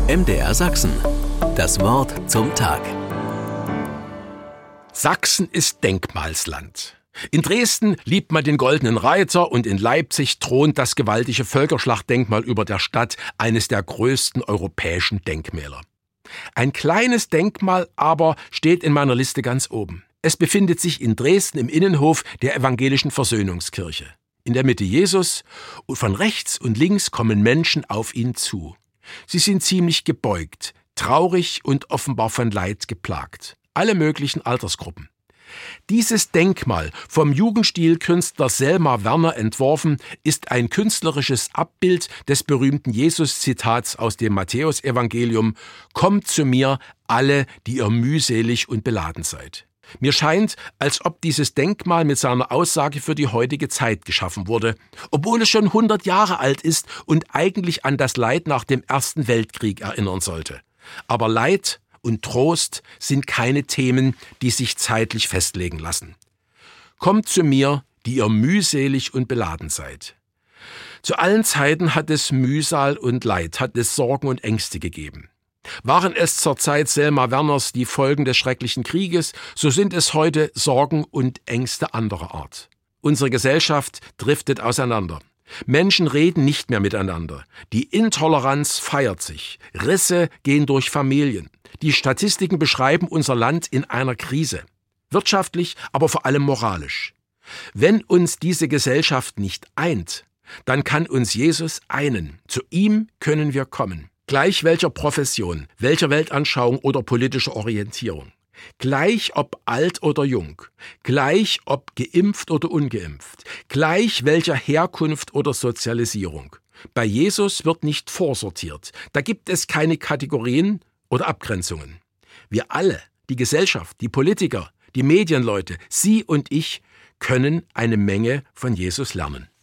MDR Sachsen. Das Wort zum Tag. Sachsen ist Denkmalsland. In Dresden liebt man den Goldenen Reiter und in Leipzig thront das gewaltige Völkerschlachtdenkmal über der Stadt, eines der größten europäischen Denkmäler. Ein kleines Denkmal aber steht in meiner Liste ganz oben. Es befindet sich in Dresden im Innenhof der Evangelischen Versöhnungskirche. In der Mitte Jesus und von rechts und links kommen Menschen auf ihn zu. Sie sind ziemlich gebeugt, traurig und offenbar von Leid geplagt. Alle möglichen Altersgruppen. Dieses Denkmal, vom Jugendstilkünstler Selma Werner entworfen, ist ein künstlerisches Abbild des berühmten Jesus-Zitats aus dem Matthäusevangelium: Kommt zu mir, alle, die ihr mühselig und beladen seid. Mir scheint, als ob dieses Denkmal mit seiner Aussage für die heutige Zeit geschaffen wurde, obwohl es schon 100 Jahre alt ist und eigentlich an das Leid nach dem Ersten Weltkrieg erinnern sollte. Aber Leid und Trost sind keine Themen, die sich zeitlich festlegen lassen. Kommt zu mir, die ihr mühselig und beladen seid. Zu allen Zeiten hat es Mühsal und Leid, hat es Sorgen und Ängste gegeben. Waren es zur Zeit Selma Werners die Folgen des schrecklichen Krieges, so sind es heute Sorgen und Ängste anderer Art. Unsere Gesellschaft driftet auseinander. Menschen reden nicht mehr miteinander. Die Intoleranz feiert sich. Risse gehen durch Familien. Die Statistiken beschreiben unser Land in einer Krise. Wirtschaftlich, aber vor allem moralisch. Wenn uns diese Gesellschaft nicht eint, dann kann uns Jesus einen. Zu ihm können wir kommen. Gleich welcher Profession, welcher Weltanschauung oder politischer Orientierung. Gleich ob alt oder jung, gleich ob geimpft oder ungeimpft, gleich welcher Herkunft oder Sozialisierung. Bei Jesus wird nicht vorsortiert, da gibt es keine Kategorien oder Abgrenzungen. Wir alle, die Gesellschaft, die Politiker, die Medienleute, Sie und ich, können eine Menge von Jesus lernen.